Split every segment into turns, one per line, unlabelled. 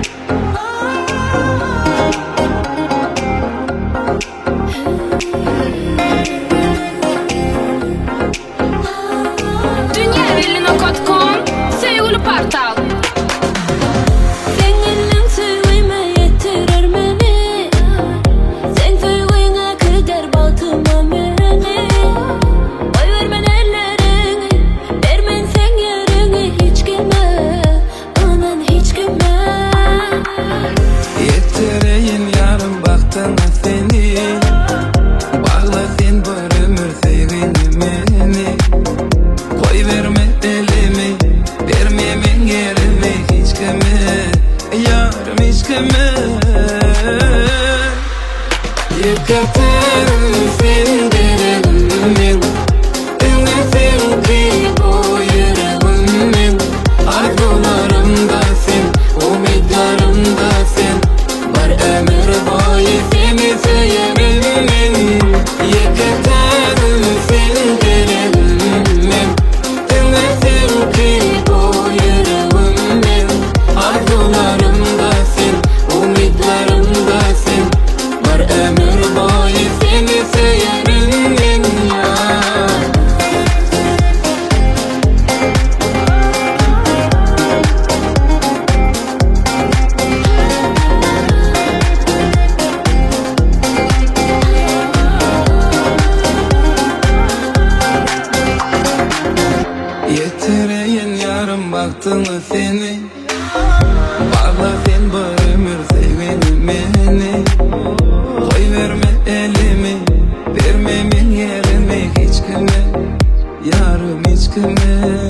baktığını seni bağla sen bu ömür sevginimeni. Koy verme elimi, vermemin yerimi hiç kime, yarım hiç kime.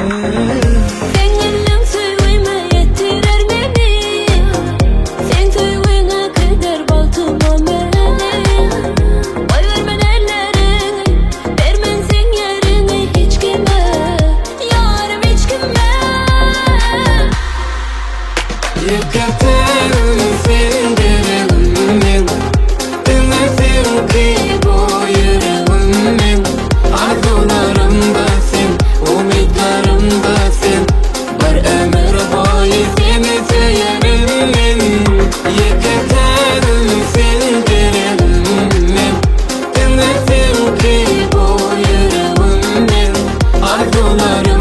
Yıkatırım senin deremin, dinletim ki bu yüreğimin. Arzularımdasın, umutlarımdasın, bir ömür boyu seni severim. Yıkatırım senin deremin, dinletim ki bu yüreğimin. Arzularım